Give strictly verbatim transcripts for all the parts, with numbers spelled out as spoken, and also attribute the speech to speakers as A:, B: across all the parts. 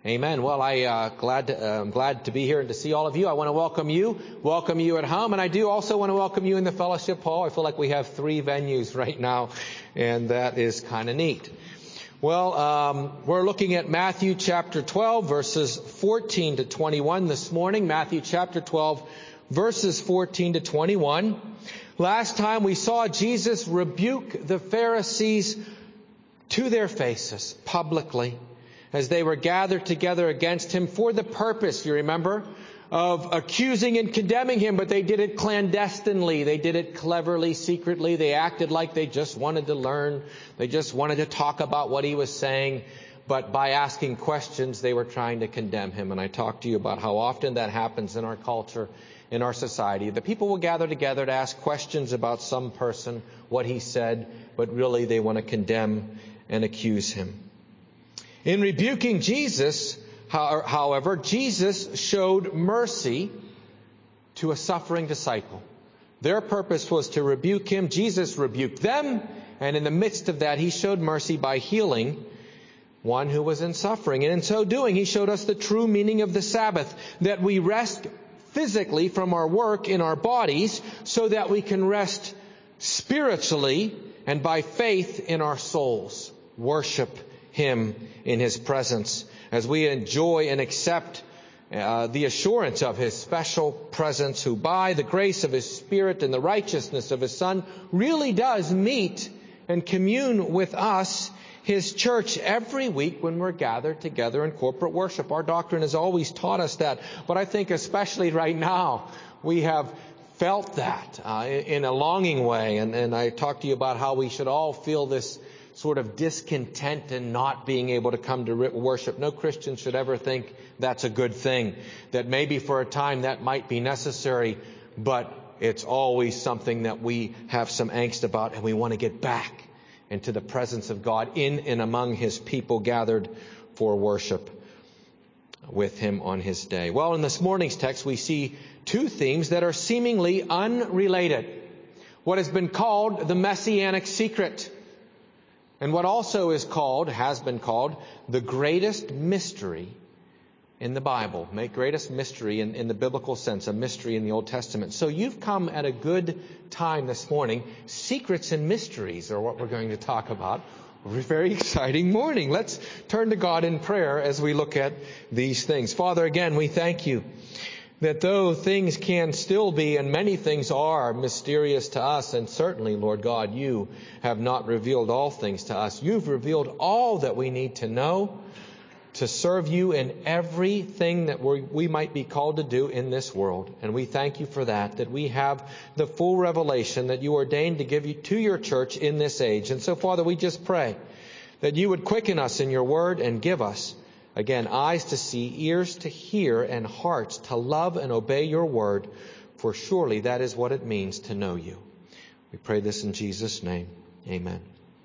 A: Amen. Well, I uh, glad to, uh, I'm glad to be here and to see all of you. I want to welcome you, welcome you at home, and I do also want to welcome you in the fellowship hall. I feel like we have three venues right now, and that is kind of neat. Well, um, we're looking at Matthew chapter twelve, verses fourteen to twenty-one this morning. Matthew chapter twelve, verses fourteen to twenty-one. Last time we saw Jesus rebuke the Pharisees to their faces publicly, as they were gathered together against him for the purpose, you remember, of accusing and condemning him, but they did it clandestinely. They did it cleverly, secretly. They acted like they just wanted to learn. They just wanted to talk about what he was saying. But by asking questions, they were trying to condemn him. And I talked to you about how often that happens in our culture, in our society. The people will gather together to ask questions about some person, what he said, but really they want to condemn and accuse him. In rebuking Jesus, however, Jesus showed mercy to a suffering disciple. Their purpose was to rebuke him. Jesus rebuked them, and in the midst of that, he showed mercy by healing one who was in suffering. And in so doing, he showed us the true meaning of the Sabbath, that we rest physically from our work in our bodies so that we can rest spiritually and by faith in our souls. Worship him in his presence as we enjoy and accept uh, the assurance of his special presence, who by the grace of his Spirit and the righteousness of his Son really does meet and commune with us, his church, every week when we're gathered together in corporate worship. Our doctrine has always taught us that, but I think especially right now we have felt that uh, in a longing way, and, and I talked to you about how we should all feel this sort of discontent in not being able to come to worship. No Christian should ever think that's a good thing. That maybe for a time that might be necessary, but it's always something that we have some angst about, and we want to get back into the presence of God in and among his people gathered for worship with him on his day. Well, in this morning's text, we see two themes that are seemingly unrelated. What has been called the Messianic secret, and what also is called, has been called, the greatest mystery in the Bible. Make greatest mystery in, in the biblical sense, a mystery in the Old Testament. So you've come at a good time this morning. Secrets and mysteries are what we're going to talk about. A very exciting morning. Let's turn to God in prayer as we look at these things. Father, again, we thank you that though things can still be, and many things are, mysterious to us, and certainly, Lord God, you have not revealed all things to us. You've revealed all that we need to know to serve you in everything that we we might be called to do in this world. And we thank you for that, that we have the full revelation that you ordained to give you to your church in this age. And so, Father, we just pray that you would quicken us in your word and give us, again, eyes to see, ears to hear, and hearts to love and obey your word, for surely that is what it means to know you. We pray this in Jesus' name. Amen.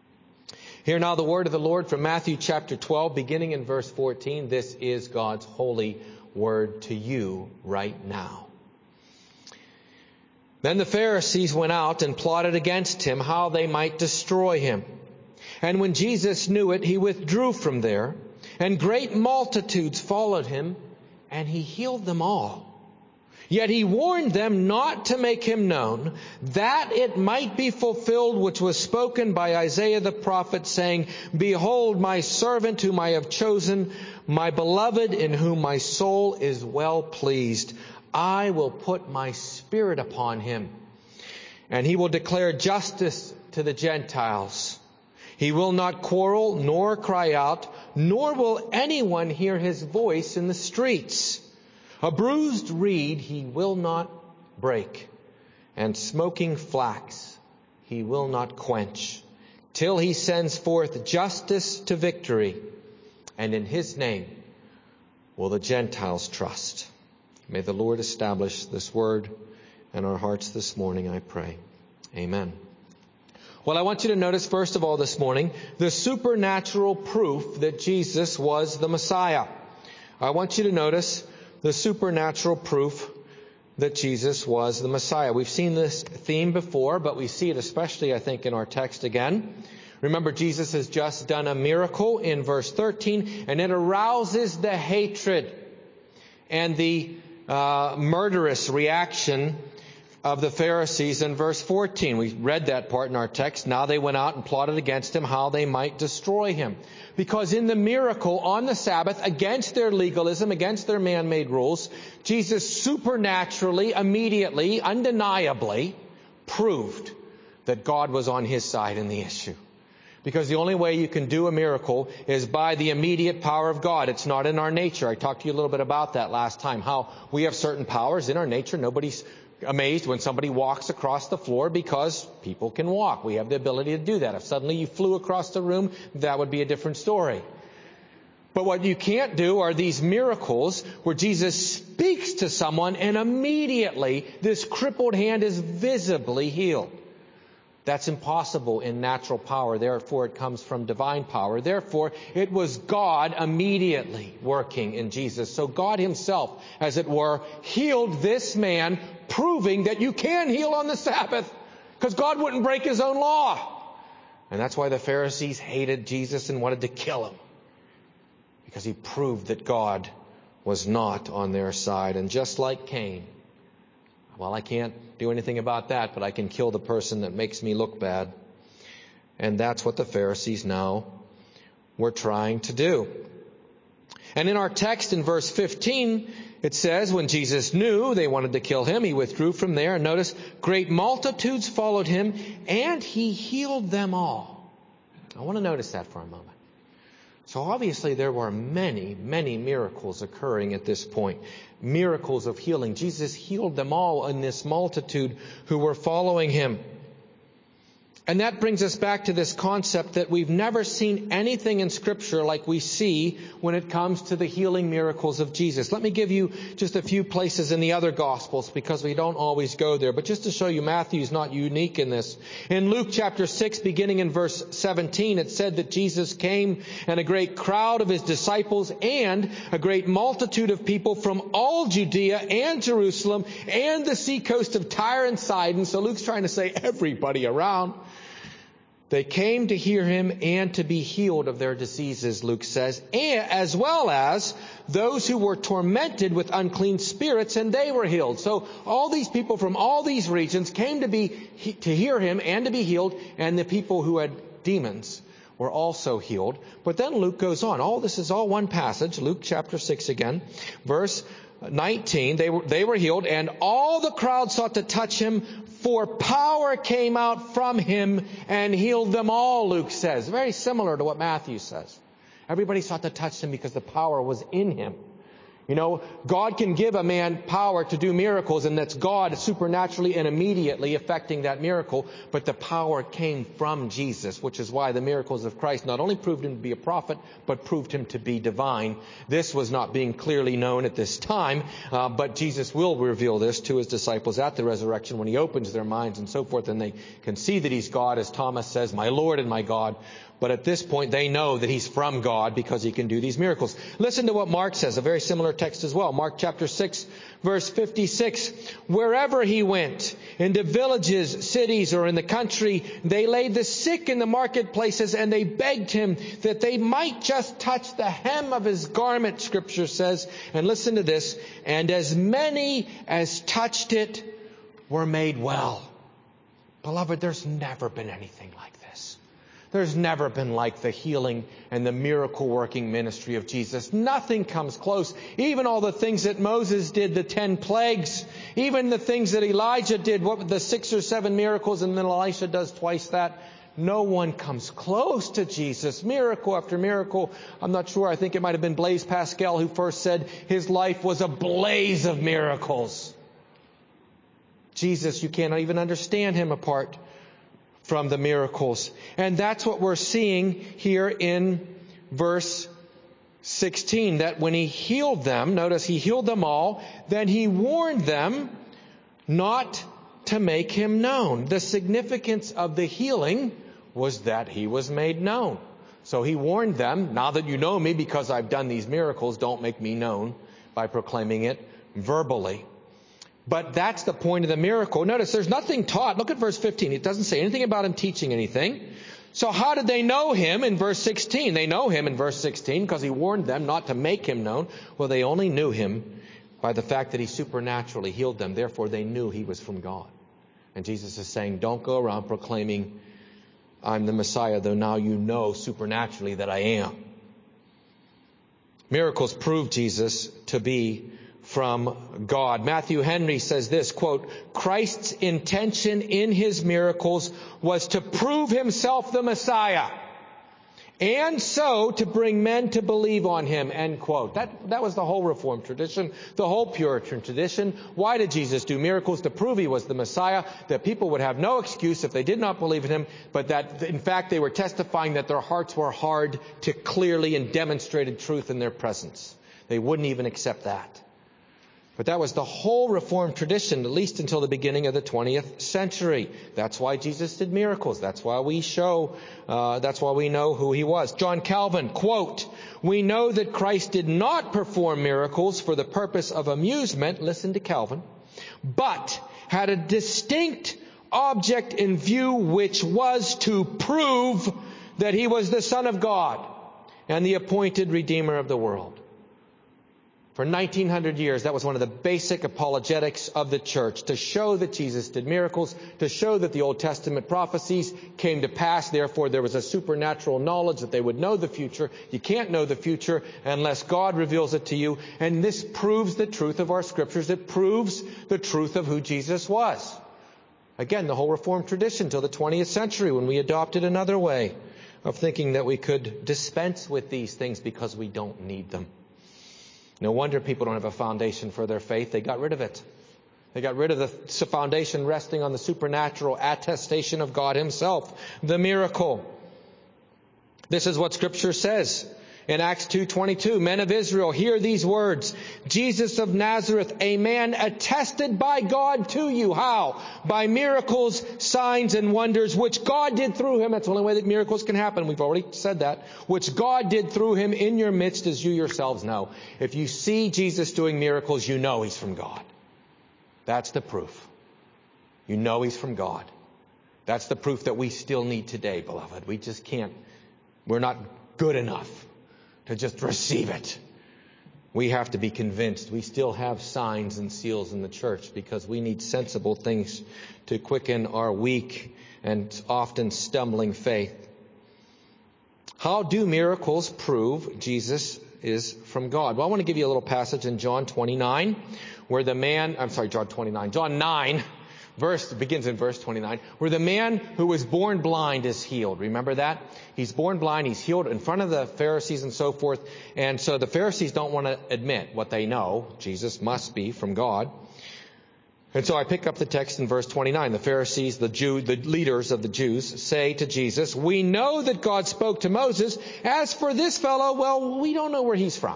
A: Hear now the word of the Lord from Matthew chapter twelve, beginning in verse fourteen. This is God's holy word to you right now. Then the Pharisees went out and plotted against him how they might destroy him. And when Jesus knew it, he withdrew from there. And great multitudes followed him, and he healed them all. Yet he warned them not to make him known, that it might be fulfilled which was spoken by Isaiah the prophet, saying, Behold, my servant whom I have chosen, my beloved, in whom my soul is well pleased. I will put my spirit upon him, and he will declare justice to the Gentiles. He will not quarrel nor cry out, nor will anyone hear his voice in the streets. A bruised reed he will not break, and smoking flax he will not quench, till he sends forth justice to victory, and in his name will the Gentiles trust. May the Lord establish this word in our hearts this morning, I pray. Amen. Well, I want you to notice, first of all, this morning, the supernatural proof that Jesus was the Messiah. I want you to notice the supernatural proof that Jesus was the Messiah. We've seen this theme before, but we see it especially, I think, in our text again. Remember, Jesus has just done a miracle in verse thirteen, and it arouses the hatred and the uh, murderous reaction of the Pharisees in verse fourteen. We read that part in our text. Now they went out and plotted against him how they might destroy him. Because in the miracle on the Sabbath, against their legalism, against their man-made rules, Jesus supernaturally, immediately, undeniably proved that God was on his side in the issue. Because the only way you can do a miracle is by the immediate power of God. It's not in our nature. I talked to you a little bit about that last time, how we have certain powers in our nature. Nobody's amazed when somebody walks across the floor because people can walk. We have the ability to do that. If suddenly you flew across the room, that would be a different story. But what you can't do are these miracles where Jesus speaks to someone and immediately this crippled hand is visibly healed. That's impossible in natural power. Therefore, it comes from divine power. Therefore, it was God immediately working in Jesus. So God himself, as it were, healed this man, proving that you can heal on the Sabbath because God wouldn't break his own law. And that's why the Pharisees hated Jesus and wanted to kill him, because he proved that God was not on their side. And just like Cain, well, I can't do anything about that, but I can kill the person that makes me look bad. And that's what the Pharisees now were trying to do. And in our text in verse fifteen, it says, when Jesus knew they wanted to kill him, he withdrew from there. And notice, great multitudes followed him, and he healed them all. I want to notice that for a moment. So obviously there were many, many miracles occurring at this point. Miracles of healing. Jesus healed them all in this multitude who were following him. And that brings us back to this concept that we've never seen anything in Scripture like we see when it comes to the healing miracles of Jesus. Let me give you just a few places in the other Gospels because we don't always go there. But just to show you, Matthew's not unique in this. In Luke chapter six, beginning in verse seventeen, it said that Jesus came and a great crowd of his disciples and a great multitude of people from all Judea and Jerusalem and the seacoast of Tyre and Sidon. So Luke's trying to say everybody around. They came to hear him and to be healed of their diseases, Luke says, and as well as those who were tormented with unclean spirits, and they were healed. So all these people from all these regions came to be to hear him and to be healed, and the people who had demons were also healed. But then Luke goes on. All this is all one passage, Luke chapter six again, verse nineteen. They were, they were healed, and all the crowd sought to touch him, for power came out from him and healed them all, Luke says. Very similar to what Matthew says. Everybody sought to touch him because the power was in him. You know, God can give a man power to do miracles, and that's God supernaturally and immediately effecting that miracle. But the power came from Jesus, which is why the miracles of Christ not only proved him to be a prophet, but proved him to be divine. This was not being clearly known at this time, uh, but Jesus will reveal this to his disciples at the resurrection when he opens their minds and so forth, and they can see that he's God, as Thomas says, my Lord and my God. But at this point, they know that he's from God because he can do these miracles. Listen to what Mark says, a very similar text as well. Mark chapter six, verse fifty-six. Wherever he went, into villages, cities, or in the country, they laid the sick in the marketplaces, and they begged him that they might just touch the hem of his garment, Scripture says. And listen to this. And as many as touched it were made well. Beloved, there's never been anything like this. There's never been like the healing and the miracle-working ministry of Jesus. Nothing comes close. Even all the things that Moses did, the ten plagues, even the things that Elijah did, what the six or seven miracles, and then Elisha does twice that. No one comes close to Jesus. Miracle after miracle. I'm not sure. I think it might have been Blaise Pascal who first said his life was a blaze of miracles. Jesus, you cannot even understand him apart from the miracles. And that's what we're seeing here in verse sixteen, that when he healed them, notice he healed them all, then he warned them not to make him known. The significance of the healing was that he was made known. So he warned them, now that you know me because I've done these miracles, don't make me known by proclaiming it verbally. But that's the point of the miracle. Notice there's nothing taught. Look at verse fifteen. It doesn't say anything about him teaching anything. So how did they know him in verse sixteen? They know him in verse sixteen because he warned them not to make him known. Well, they only knew him by the fact that he supernaturally healed them. Therefore, they knew he was from God. And Jesus is saying, don't go around proclaiming, I'm the Messiah, though now you know supernaturally that I am. Miracles prove Jesus to be from God. Matthew Henry says this, quote, Christ's intention in his miracles was to prove himself the Messiah, and so to bring men to believe on him, end quote. That, that was the whole Reformed tradition, the whole Puritan tradition. Why did Jesus do miracles? To prove he was the Messiah, that people would have no excuse if they did not believe in him, but that in fact they were testifying that their hearts were hard to clearly and demonstrated truth in their presence. They wouldn't even accept that. But that was the whole Reformed tradition, at least until the beginning of the twentieth century. That's why Jesus did miracles. That's why we show, uh, that's why we know who he was. John Calvin, quote, we know that Christ did not perform miracles for the purpose of amusement, listen to Calvin, but had a distinct object in view, which was to prove that he was the Son of God and the appointed Redeemer of the world. For nineteen hundred years, that was one of the basic apologetics of the church, to show that Jesus did miracles, to show that the Old Testament prophecies came to pass. Therefore, there was a supernatural knowledge that they would know the future. You can't know the future unless God reveals it to you. And this proves the truth of our scriptures. It proves the truth of who Jesus was. Again, the whole Reformed tradition till the twentieth century, when we adopted another way of thinking that we could dispense with these things because we don't need them. No wonder people don't have a foundation for their faith. They got rid of it. They got rid of the foundation resting on the supernatural attestation of God himself, the miracle. This is what Scripture says in Acts two twenty-two. Men of Israel, hear these words. Jesus of Nazareth, a man attested by God to you. How? By miracles, signs, and wonders, which God did through him. That's the only way that miracles can happen. We've already said that. Which God did through him in your midst, as you yourselves know. If you see Jesus doing miracles, you know he's from God. That's the proof. You know he's from God. That's the proof that we still need today, beloved. We just can't. We're not good enough to just receive it. We have to be convinced. We still have signs and seals in the church because we need sensible things to quicken our weak and often stumbling faith. How do miracles prove Jesus is from God? Well, I want to give you a little passage in John twenty-nine where the man, I'm sorry, John twenty-nine, John nine, verse, begins in verse twenty-nine, where the man who was born blind is healed. Remember that? He's born blind, he's healed in front of the Pharisees and so forth. And so the Pharisees don't want to admit what they know. Jesus must be from God. And so I pick up the text in verse twenty-nine. The Pharisees, the Jew, the leaders of the Jews say to Jesus, we know that God spoke to Moses. As for this fellow, well, we don't know where he's from.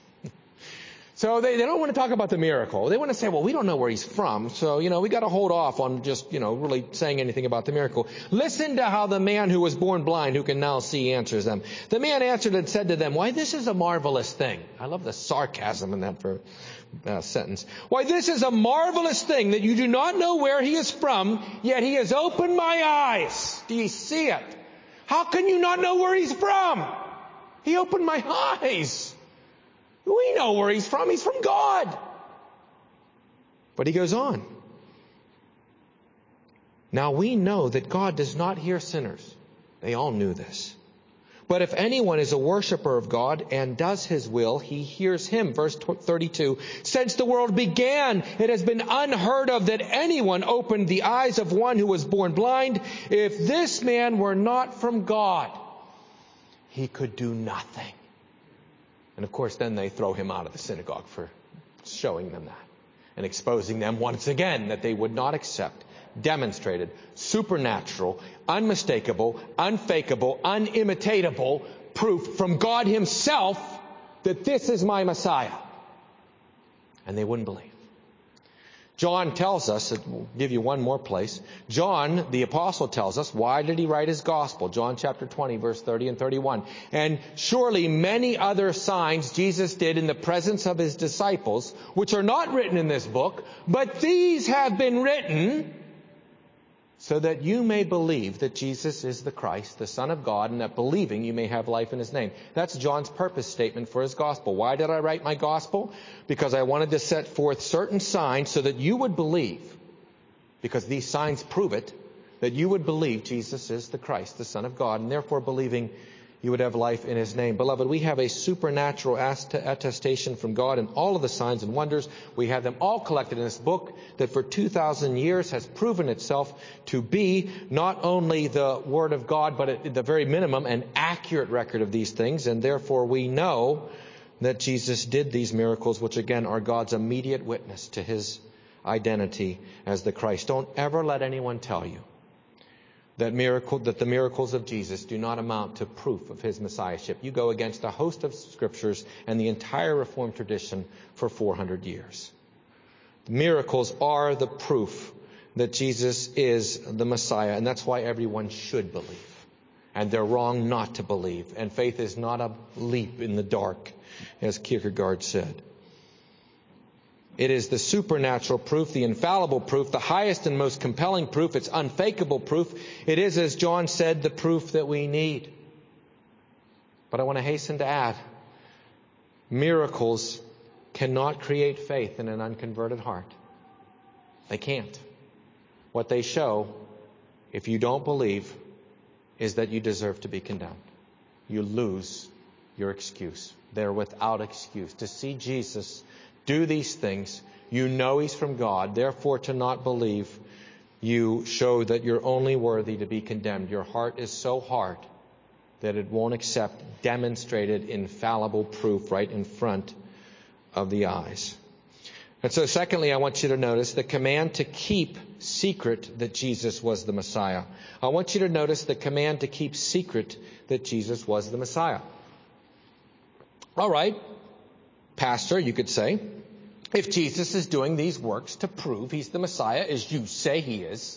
A: So they, they don't want to talk about the miracle. They want to say, well, we don't know where he's from. So, you know, we got to hold off on just, you know, really saying anything about the miracle. Listen to how the man who was born blind, who can now see, answers them. The man answered and said to them, why, this is a marvelous thing. I love the sarcasm in that for, uh, sentence. Why, this is a marvelous thing that you do not know where he is from, yet he has opened my eyes. Do you see it? How can you not know where he's from? He opened my eyes. We know where he's from. He's from God. But he goes on. Now we know that God does not hear sinners. They all knew this. But if anyone is a worshiper of God and does his will, he hears him. Verse thirty-two. Since the world began, it has been unheard of that anyone opened the eyes of one who was born blind. If this man were not from God, he could do nothing. And of course, then they throw him out of the synagogue for showing them that and exposing them once again that they would not accept demonstrated, supernatural, unmistakable, unfakeable, unimitatable proof from God himself that this is my Messiah. And they wouldn't believe. John tells us, we'll give you one more place. John, the apostle, tells us, why did he write his gospel? John chapter twenty, verse thirty and thirty-one. And surely many other signs Jesus did in the presence of his disciples, which are not written in this book, but these have been written so that you may believe that Jesus is the Christ, the Son of God, and that believing you may have life in his name. That's John's purpose statement for his gospel. Why did I write my gospel? Because I wanted to set forth certain signs so that you would believe, because these signs prove it, that you would believe Jesus is the Christ, the Son of God, and therefore believing you would have life in his name. Beloved, we have a supernatural attestation from God in all of the signs and wonders. We have them all collected in this book that for two thousand years has proven itself to be not only the Word of God, but at the very minimum, an accurate record of these things. And therefore we know that Jesus did these miracles, which again are God's immediate witness to his identity as the Christ. Don't ever let anyone tell you that miracle, that the miracles of Jesus do not amount to proof of his messiahship. You go against a host of scriptures and the entire Reformed tradition for four hundred years. The miracles are the proof that Jesus is the Messiah, and that's why everyone should believe. And they're wrong not to believe. And faith is not a leap in the dark, as Kierkegaard said. It is the supernatural proof, the infallible proof, the highest and most compelling proof. It's unfakeable proof. It is, as John said, the proof that we need. But I want to hasten to add, miracles cannot create faith in an unconverted heart. They can't. What they show, if you don't believe, is that you deserve to be condemned. You lose your excuse. They're without excuse. To see Jesus do these things, you know he's from God. Therefore, to not believe, you show that you're only worthy to be condemned. Your heart is so hard that it won't accept demonstrated infallible proof right in front of the eyes. And so secondly, I want you to notice the command to keep secret that Jesus was the Messiah. I want you to notice the command to keep secret that Jesus was the Messiah. All right, Pastor, you could say, if Jesus is doing these works to prove he's the Messiah, as you say he is,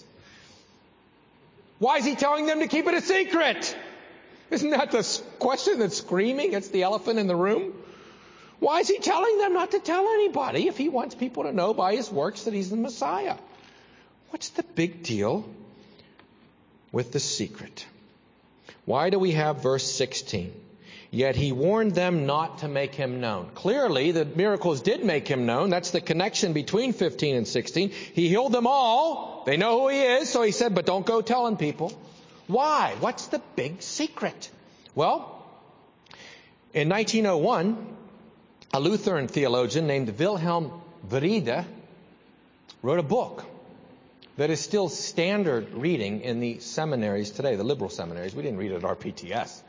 A: why is he telling them to keep it a secret? Isn't that the question that's screaming? It's the elephant in the room. Why is he telling them not to tell anybody if he wants people to know by his works that he's the Messiah? What's the big deal with the secret? Why do we have verse sixteen? Yet he warned them not to make him known. Clearly, the miracles did make him known. That's the connection between fifteen and sixteen. He healed them all. They know who he is. So he said, but don't go telling people. Why? What's the big secret? Well, in nineteen oh one, a Lutheran theologian named Wilhelm Wrede wrote a book that is still standard reading in the seminaries today, the liberal seminaries. We didn't read it at our P T S.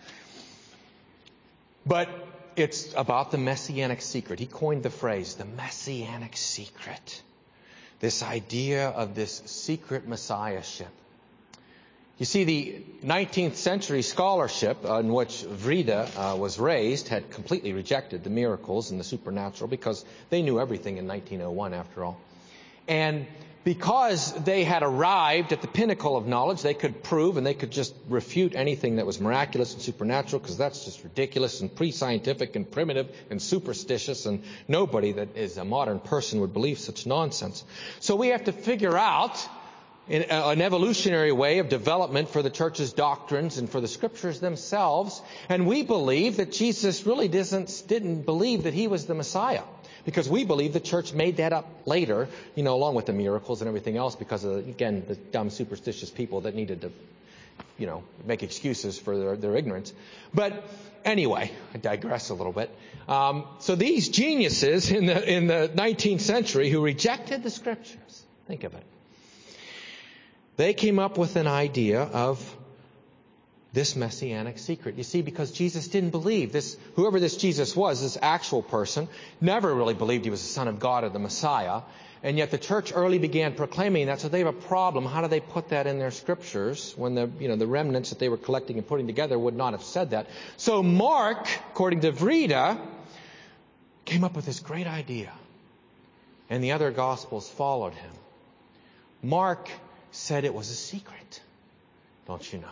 A: But it's about the Messianic secret. He coined the phrase, the Messianic secret. This idea of this secret messiahship. You see, the nineteenth century scholarship in which Wrede uh, was raised had completely rejected the miracles and the supernatural because they knew everything in nineteen oh one, after all. And because they had arrived at the pinnacle of knowledge, they could prove and they could just refute anything that was miraculous and supernatural, because that's just ridiculous and pre-scientific and primitive and superstitious, and nobody that is a modern person would believe such nonsense. So we have to figure out in an evolutionary way of development for the church's doctrines and for the scriptures themselves. And we believe that Jesus really doesn't, didn't believe that he was the Messiah, because we believe the church made that up later, you know, along with the miracles and everything else, because of, again, the dumb, superstitious people that needed to, you know, make excuses for their, their ignorance. But anyway, I digress a little bit. Um, so these geniuses in the in the nineteenth century who rejected the scriptures, think of it, they came up with an idea of this messianic secret. You see, because Jesus didn't believe this, whoever this Jesus was, this actual person, never really believed he was the Son of God or the Messiah. And yet the church early began proclaiming that, so they have a problem. How do they put that in their scriptures when the, you know, the remnants that they were collecting and putting together would not have said that? So Mark, according to Wrede, came up with this great idea. And the other Gospels followed him. Mark said it was a secret. Don't you know?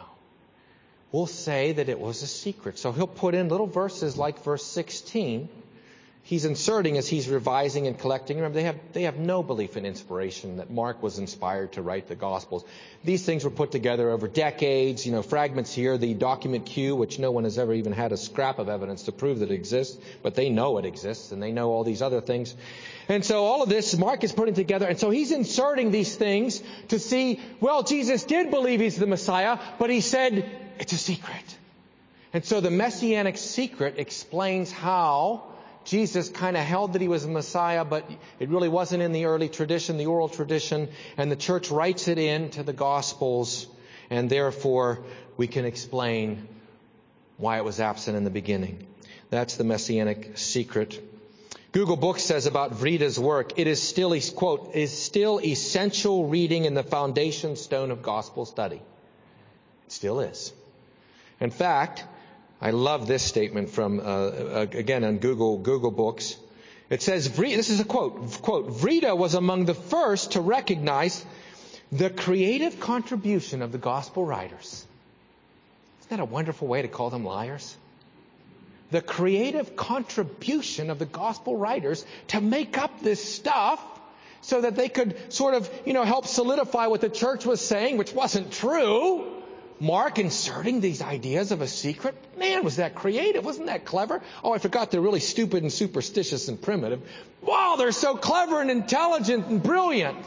A: We'll say that it was a secret. So he'll put in little verses like verse sixteen. he's inserting as he's revising and collecting. Remember, they have they have no belief in inspiration, that Mark was inspired to write the Gospels. These things were put together over decades, you know, fragments here, the document Q, which no one has ever even had a scrap of evidence to prove that it exists, but they know it exists, and they know all these other things. And so all of this, Mark is putting together, and so he's inserting these things to see, well, Jesus did believe he's the Messiah, but he said it's a secret. And so the Messianic secret explains how Jesus kind of held that he was a Messiah, but it really wasn't in the early tradition, the oral tradition, and the church writes it into the Gospels, and therefore we can explain why it was absent in the beginning. That's the Messianic secret. Google Books says about Vrida's work, it is still, quote, is still essential reading and the foundation stone of gospel study. It still is. In fact, I love this statement from, uh, again, on Google Google Books. It says, this is a quote, quote, Vrida was among the first to recognize the creative contribution of the gospel writers. Isn't that a wonderful way to call them liars? The creative contribution of the gospel writers to make up this stuff so that they could sort of, you know, help solidify what the church was saying, which wasn't true. Mark inserting these ideas of a secret. Man, was that creative? Wasn't that clever? Oh, I forgot they're really stupid and superstitious and primitive. Wow, they're so clever and intelligent and brilliant.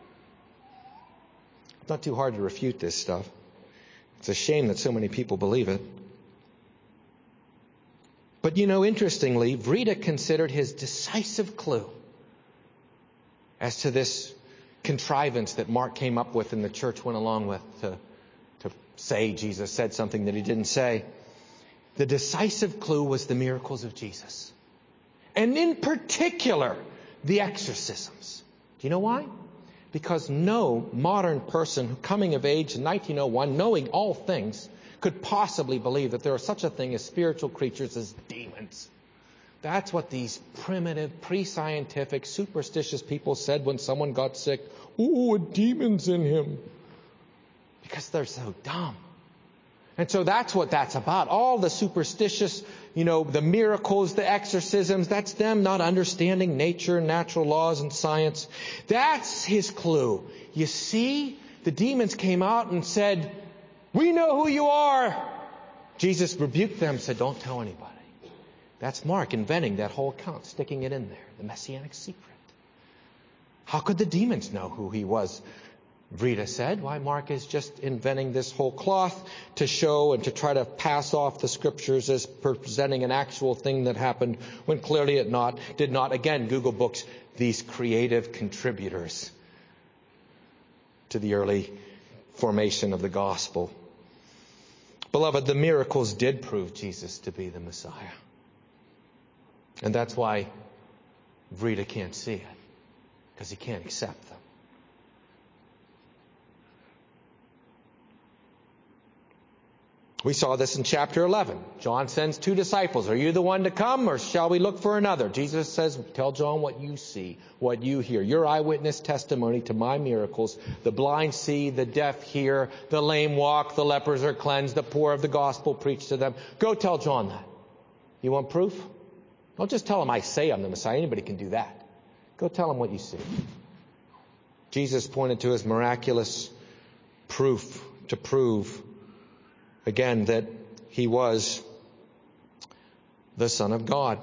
A: It's not too hard to refute this stuff. It's a shame that so many people believe it. But you know, interestingly, Vrida considered his decisive clue as to this contrivance that Mark came up with and the church went along with to say Jesus said something that he didn't say. The decisive clue was the miracles of Jesus. And in particular, the exorcisms. Do you know why? Because no modern person coming of age in nineteen oh one, knowing all things, could possibly believe that there is such a thing as spiritual creatures as demons. That's what these primitive, pre-scientific, superstitious people said when someone got sick. Ooh, a demon's in him. Because they're so dumb. And so that's what that's about. All the superstitious, you know, the miracles, the exorcisms, that's them not understanding nature, natural laws, and science. That's his clue. You see, the demons came out and said, we know who you are. Jesus rebuked them, said, don't tell anybody. That's Mark inventing that whole account, sticking it in there, the Messianic secret. How could the demons know who he was? Vrida said, why, Mark is just inventing this whole cloth to show and to try to pass off the scriptures as presenting an actual thing that happened when clearly it not did not. Again, Google Books, these creative contributors to the early formation of the gospel. Beloved, the miracles did prove Jesus to be the Messiah. And that's why Vrida can't see it, because he can't accept them. We saw this in chapter eleven. John sends two disciples. Are you the one to come, or shall we look for another? Jesus says, tell John what you see, what you hear. Your eyewitness testimony to my miracles. The blind see, the deaf hear, the lame walk, the lepers are cleansed, the poor of the gospel preach to them. Go tell John that. You want proof? Don't just tell him I say I'm the Messiah. Anybody can do that. Go tell him what you see. Jesus pointed to his miraculous proof to prove again, that he was the Son of God.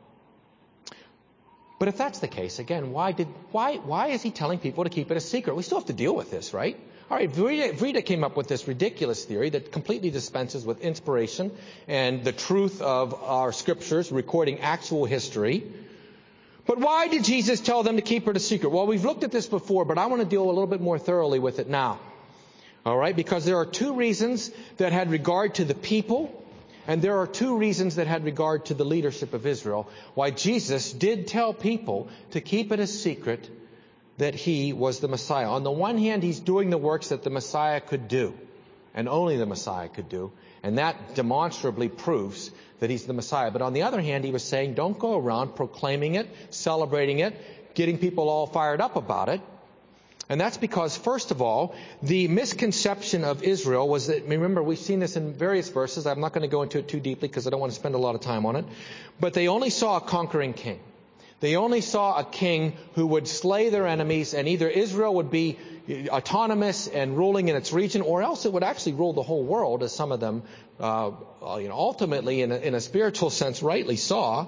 A: But if that's the case, again, why did why why is he telling people to keep it a secret? We still have to deal with this, right? All right, Vrida, Vrida came up with this ridiculous theory that completely dispenses with inspiration and the truth of our scriptures, recording actual history. But why did Jesus tell them to keep it a secret? Well, we've looked at this before, but I want to deal a little bit more thoroughly with it now. All right, because there are two reasons that had regard to the people, and there are two reasons that had regard to the leadership of Israel, why Jesus did tell people to keep it a secret that he was the Messiah. On the one hand, he's doing the works that the Messiah could do, and only the Messiah could do, and that demonstrably proves that he's the Messiah. But on the other hand, he was saying, don't go around proclaiming it, celebrating it, getting people all fired up about it. And that's because, first of all, the misconception of Israel was that, remember, we've seen this in various verses. I'm not going to go into it too deeply because I don't want to spend a lot of time on it. But they only saw a conquering king. They only saw a king who would slay their enemies, and either Israel would be autonomous and ruling in its region, or else it would actually rule the whole world, as some of them uh, you know, ultimately, in a, in a spiritual sense, rightly saw.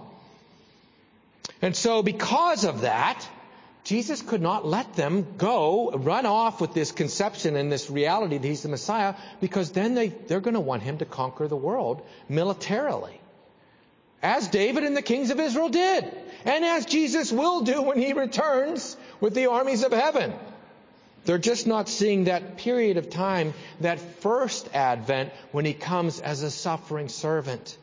A: And so because of that, Jesus could not let them go, run off with this conception and this reality that he's the Messiah, because then they, they're going to want him to conquer the world militarily, as David and the kings of Israel did, and as Jesus will do when he returns with the armies of heaven. They're just not seeing that period of time, that first advent, when he comes as a suffering servant.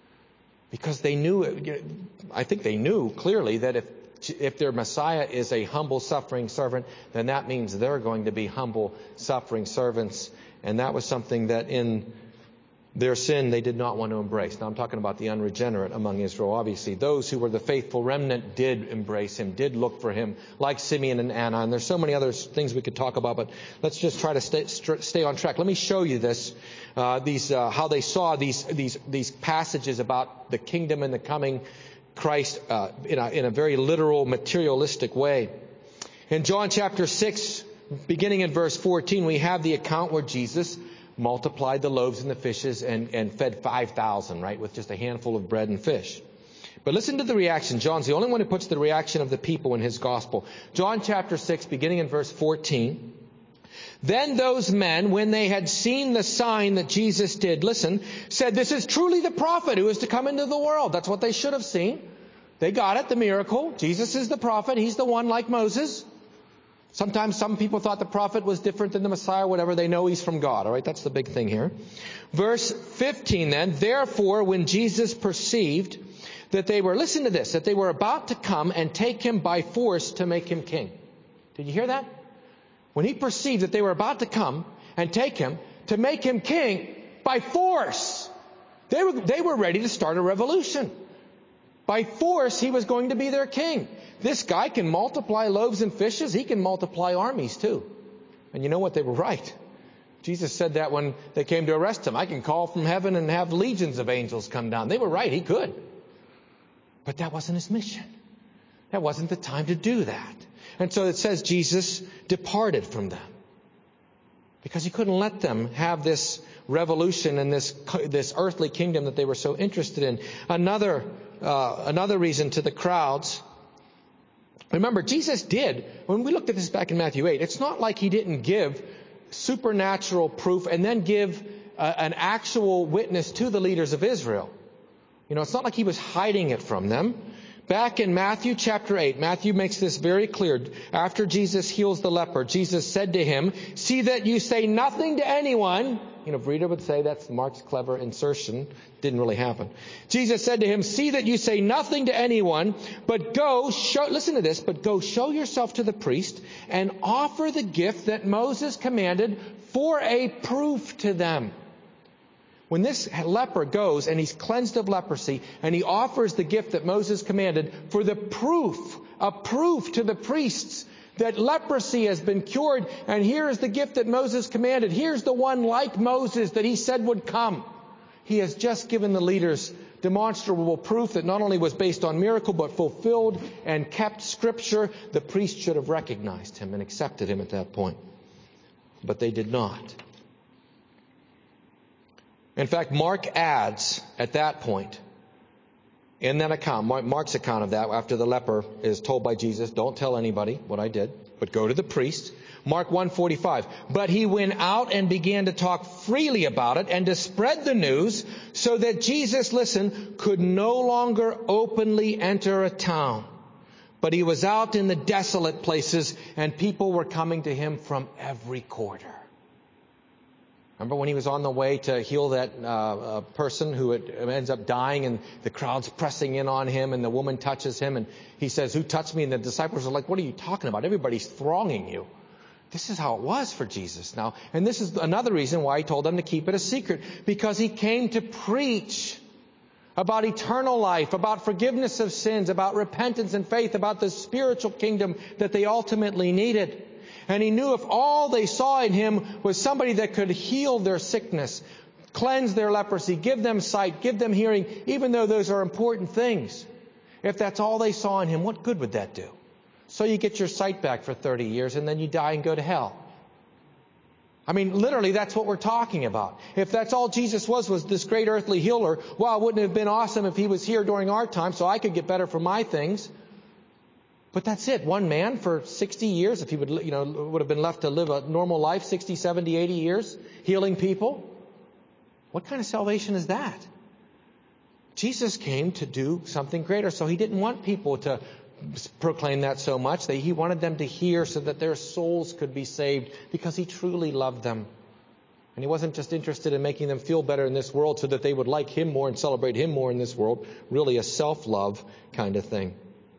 A: Because they knew, I think they knew clearly that if if their Messiah is a humble, suffering servant, then that means they're going to be humble, suffering servants. And that was something that in their sin they did not want to embrace. Now I'm talking about the unregenerate among Israel, obviously. Those who were the faithful remnant did embrace him, did look for him, like Simeon and Anna. And there's so many other things we could talk about, but let's just try to stay, stay on track. Let me show you this, uh, these, uh, how they saw these, these, these passages about the kingdom and the coming Christ uh, in, a, in a very literal, materialistic way. In John chapter six, beginning in verse fourteen, we have the account where Jesus multiplied the loaves and the fishes and, and fed five thousand, right, with just a handful of bread and fish. But listen to the reaction. John's the only one who puts the reaction of the people in his gospel. John chapter six, beginning in verse fourteen. Then those men, when they had seen the sign that Jesus did, listen, said, "This is truly the prophet who is to come into the world." That's what they should have seen. They got it, the miracle. Jesus is the prophet. He's the one like Moses. Sometimes some people thought the prophet was different than the Messiah, whatever. They know he's from God. All right, that's the big thing here. Verse fifteen then, therefore, when Jesus perceived that they were, listen to this, that they were about to come and take him by force to make him king. Did you hear that? When he perceived that they were about to come and take him to make him king by force, they were, they were ready to start a revolution. By force, he was going to be their king. This guy can multiply loaves and fishes. He can multiply armies too. And you know what? They were right. Jesus said that when they came to arrest him. I can call from heaven and have legions of angels come down. They were right. He could. But that wasn't his mission. That wasn't the time to do that. And so it says Jesus departed from them, because he couldn't let them have this revolution and this this earthly kingdom that they were so interested in. Another uh, another reason to the crowds. Remember, Jesus did, when we looked at this back in Matthew eight, it's not like he didn't give supernatural proof and then give uh, an actual witness to the leaders of Israel. You know, it's not like he was hiding it from them. Back in Matthew chapter eight, Matthew makes this very clear. After Jesus heals the leper, Jesus said to him, "See that you say nothing to anyone." You know, Rita would say that's Mark's clever insertion. Didn't really happen. Jesus said to him, "See that you say nothing to anyone, but go, show, listen to this, but go show yourself to the priest and offer the gift that Moses commanded for a proof to them." When this leper goes and he's cleansed of leprosy and he offers the gift that Moses commanded for the proof, a proof to the priests that leprosy has been cured, and here is the gift that Moses commanded. Here's the one like Moses that he said would come. He has just given the leaders demonstrable proof that not only was based on miracle but fulfilled and kept Scripture. The priest should have recognized him and accepted him at that point. But they did not. In fact, Mark adds at that point, in that account, Mark's account of that, after the leper is told by Jesus, "Don't tell anybody what I did, but go to the priest." Mark one forty-five, "But he went out and began to talk freely about it and to spread the news, so that Jesus, listen, could no longer openly enter a town. But he was out in the desolate places, and people were coming to him from every quarter." Remember when he was on the way to heal that uh, uh, person who had, ends up dying, and the crowd's pressing in on him, and the woman touches him, and he says, "Who touched me?" And the disciples are like, "What are you talking about? Everybody's thronging you." This is how it was for Jesus now. And this is another reason why he told them to keep it a secret, because he came to preach about eternal life, about forgiveness of sins, about repentance and faith, about the spiritual kingdom that they ultimately needed. And he knew if all they saw in him was somebody that could heal their sickness, cleanse their leprosy, give them sight, give them hearing, even though those are important things, If that's all they saw in him, what good would that do? So you get your sight back for thirty years and then you die and go to hell. I mean, literally, that's what we're talking about. If that's all Jesus was, was this great earthly healer, well, wouldn't it have been awesome if he was here during our time so I could get better for my things? But that's it. One man for sixty years, if he would, you know, would have been left to live a normal life, sixty, seventy, eighty years, healing people. What kind of salvation is that? Jesus came to do something greater, so he didn't want people to proclaim that so much. That he wanted them to hear so that their souls could be saved because he truly loved them. And he wasn't just interested in making them feel better in this world so that they would like him more and celebrate him more in this world. Really a self-love kind of thing.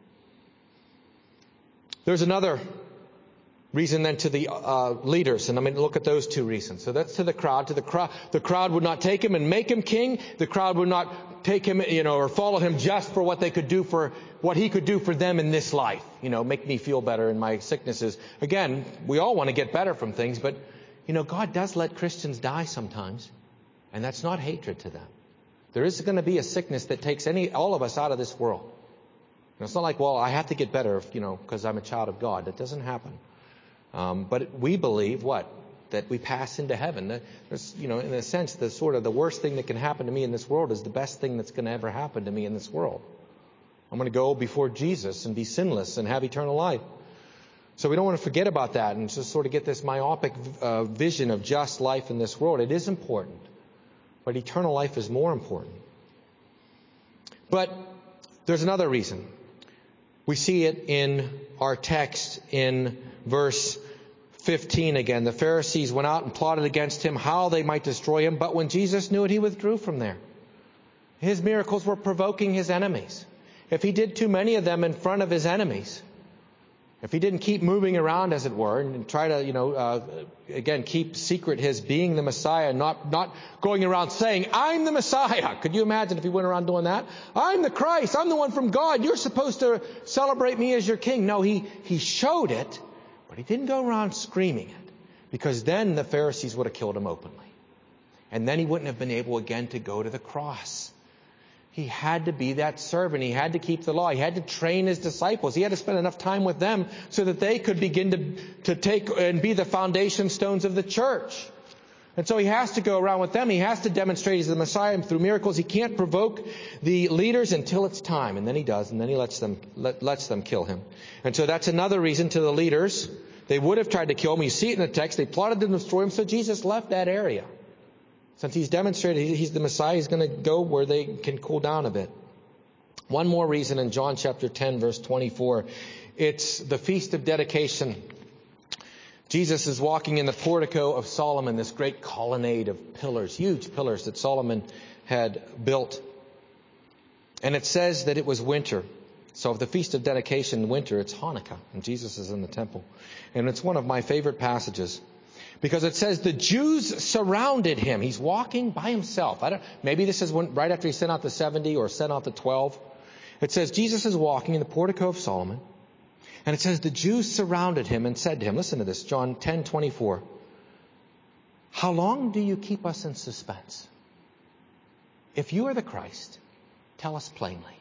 A: There's another reason then to the uh, leaders, and I'm going to look at those two reasons. So that's to the crowd. To the crowd, the crowd would not take him and make him king. The crowd would not take him, you know, or follow him just for what they could do for what he could do for them in this life. You know, make me feel better in my sicknesses. Again, we all want to get better from things, but you know, God does let Christians die sometimes, and that's not hatred to them. There is going to be a sickness that takes any all of us out of this world. And it's not like, well, I have to get better, you know, because I'm a child of God. That doesn't happen. Um, but we believe what? That we pass into heaven. There's, you know, in a sense, the sort of the worst thing that can happen to me in this world is the best thing that's going to ever happen to me in this world. I'm going to go before Jesus and be sinless and have eternal life. So we don't want to forget about that and just sort of get this myopic uh, vision of just life in this world. It is important, but eternal life is more important. But there's another reason. We see it in our text in verse fifteen again. The Pharisees went out and plotted against him how they might destroy him. But when Jesus knew it, he withdrew from there. His miracles were provoking his enemies. If he did too many of them in front of his enemies, if he didn't keep moving around, as it were, and try to, you know, uh, again, keep secret his being the Messiah, not not going around saying, I'm the Messiah. Could you imagine if he went around doing that? I'm the Christ. I'm the one from God. You're supposed to celebrate me as your king. No, he, he showed it, but he didn't go around screaming it, because then the Pharisees would have killed him openly. And then he wouldn't have been able again to go to the cross. He had to be that servant. He had to keep the law. He had to train his disciples. He had to spend enough time with them so that they could begin to, to take and be the foundation stones of the church. And so he has to go around with them. He has to demonstrate he's the Messiah through miracles. He can't provoke the leaders until it's time. And then he does. And then he lets them, let, lets them kill him. And so that's another reason to the leaders. They would have tried to kill him. You see it in the text. They plotted to destroy him. So Jesus left that area. Since he's demonstrated he's the Messiah, he's going to go where they can cool down a bit. One more reason in John chapter ten, verse twenty-four. It's the Feast of Dedication. Jesus is walking in the portico of Solomon, this great colonnade of pillars, huge pillars that Solomon had built. And it says that it was winter. So if the Feast of Dedication, winter, it's Hanukkah, and Jesus is in the temple. And it's one of my favorite passages. Because it says the Jews surrounded him. He's walking by himself. I don't, maybe this is when, right after he sent out the seventy or sent out the twelve. It says Jesus is walking in the portico of Solomon. And it says the Jews surrounded him and said to him, listen to this, John ten twenty-four. How long do you keep us in suspense? If you are the Christ, tell us plainly.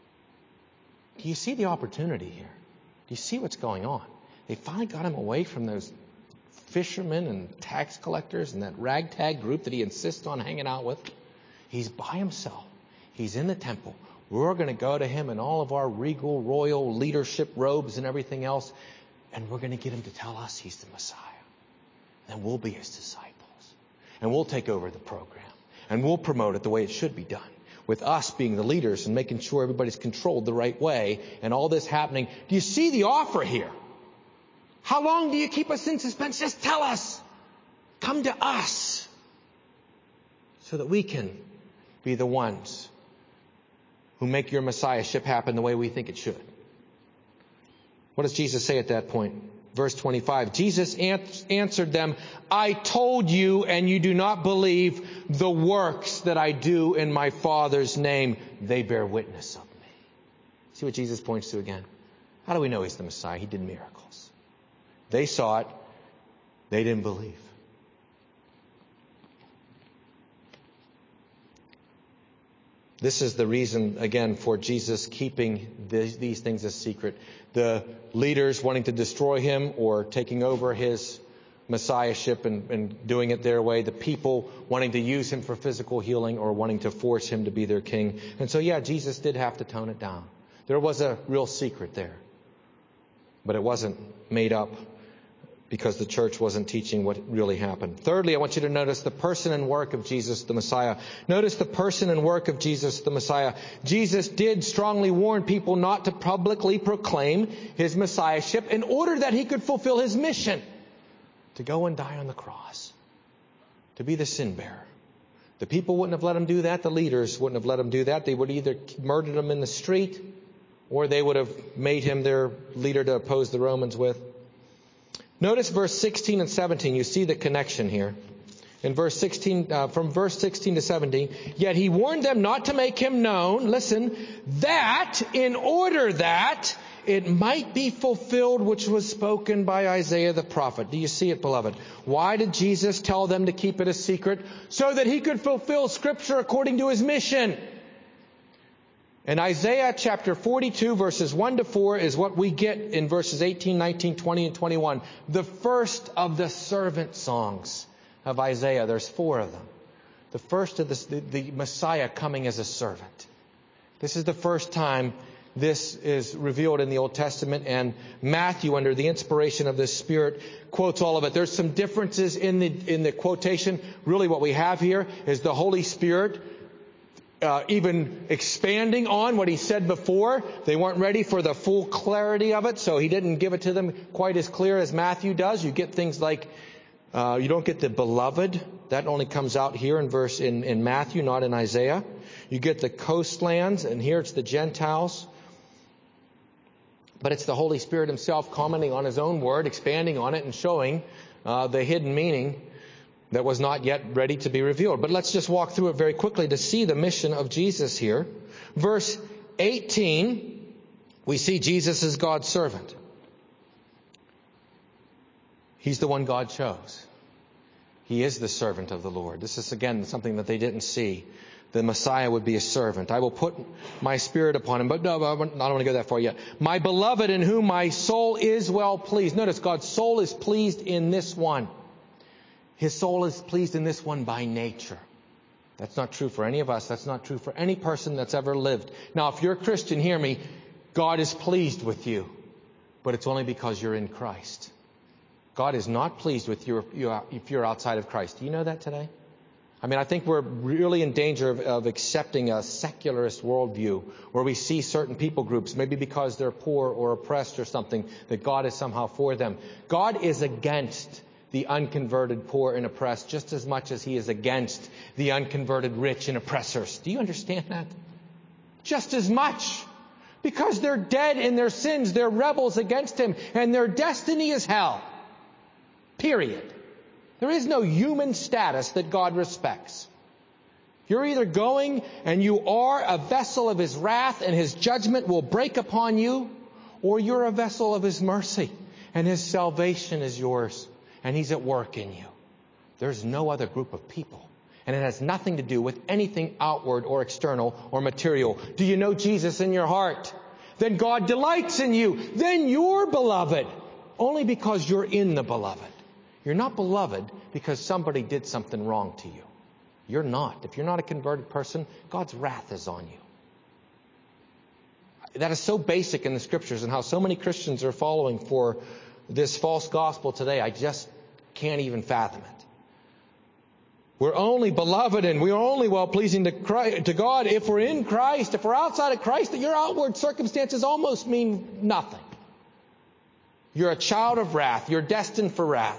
A: Do you see the opportunity here? Do you see what's going on? They finally got him away from those fishermen and tax collectors and that ragtag group that he insists on hanging out with. He's by himself. He's in the temple. We're going to go to him in all of our regal, royal leadership robes and everything else, and we're going to get him to tell us he's the Messiah. And we'll be his disciples. And we'll take over the program. And we'll promote it the way it should be done, with us being the leaders and making sure everybody's controlled the right way and all this happening. Do you see the offer here? How long do you keep us in suspense? Just tell us. Come to us. So that we can be the ones who make your Messiahship happen the way we think it should. What does Jesus say at that point? Verse twenty-five. Jesus answered them, I told you, and you do not believe the works that I do in my Father's name. They bear witness of me. See what Jesus points to again? How do we know he's the Messiah? He did miracles. They saw it. They didn't believe. This is the reason, again, for Jesus keeping these, these things a secret. The leaders wanting to destroy him or taking over his messiahship and, and doing it their way. The people wanting to use him for physical healing or wanting to force him to be their king. And so, yeah, Jesus did have to tone it down. There was a real secret there. But it wasn't made up because the church wasn't teaching what really happened. Thirdly, I want you to notice the person and work of Jesus the Messiah. Notice the person and work of Jesus the Messiah. Jesus did strongly warn people not to publicly proclaim his messiahship in order that he could fulfill his mission to go and die on the cross, to be the sin bearer. The people wouldn't have let him do that. The leaders wouldn't have let him do that. They would either murdered him in the street or they would have made him their leader to oppose the Romans with. Notice verse sixteen and seventeen. You see the connection here. In verse sixteen, uh, from verse sixteen to seventeen, yet he warned them not to make him known, listen, that in order that it might be fulfilled which was spoken by Isaiah the prophet. Do you see it, beloved? Why did Jesus tell them to keep it a secret? So that he could fulfill Scripture according to his mission. And Isaiah chapter forty-two, verses one to four is what we get in verses eighteen, nineteen, twenty, and twenty-one. The first of the servant songs of Isaiah. There's four of them. The first of this, the, the Messiah coming as a servant. This is the first time this is revealed in the Old Testament, and Matthew, under the inspiration of the Spirit, quotes all of it. There's some differences in the in the quotation. Really what we have here is the Holy Spirit uh, even expanding on what he said before. They weren't ready for the full clarity of it, so he didn't give it to them quite as clear as Matthew does. You get things like, uh, you don't get the beloved. That only comes out here in verse in, in Matthew, not in Isaiah. You get the coastlands, and here it's the Gentiles. But it's the Holy Spirit himself commenting on his own word, expanding on it, and showing uh, the hidden meaning that was not yet ready to be revealed. But let's just walk through it very quickly to see the mission of Jesus here. Verse eighteen, we see Jesus as God's servant. He's the one God chose. He is the servant of the Lord. This is, again, something that they didn't see. The Messiah would be a servant. I will put my Spirit upon him. But no, I don't want to go that far yet. My beloved, in whom my soul is well pleased. Notice, God's soul is pleased in this one. His soul is pleased in this one by nature. That's not true for any of us. That's not true for any person that's ever lived. Now, if you're a Christian, hear me. God is pleased with you. But it's only because you're in Christ. God is not pleased with you if you're outside of Christ. Do you know that today? I mean, I think we're really in danger of, of accepting a secularist worldview where we see certain people groups, maybe because they're poor or oppressed or something, that God is somehow for them. God is against the unconverted poor and oppressed just as much as he is against the unconverted rich and oppressors. Do you understand that? Just as much. Because they're dead in their sins. They're rebels against him. And their destiny is hell. Period. There is no human status that God respects. You're either going and you are a vessel of his wrath and his judgment will break upon you, or you're a vessel of his mercy and his salvation is yours and he's at work in you. There's no other group of people. And it has nothing to do with anything outward or external or material. Do you know Jesus in your heart? Then God delights in you. Then you're beloved. Only because you're in the beloved. You're not beloved because somebody did something wrong to you. You're not. If you're not a converted person, God's wrath is on you. That is so basic in the Scriptures, and how so many Christians are following for this false gospel today. I just can't even fathom it. We're only beloved and we're only well-pleasing to Christ, to God if we're in Christ. If we're outside of Christ, that your outward circumstances almost mean nothing. You're a child of wrath. You're destined for wrath.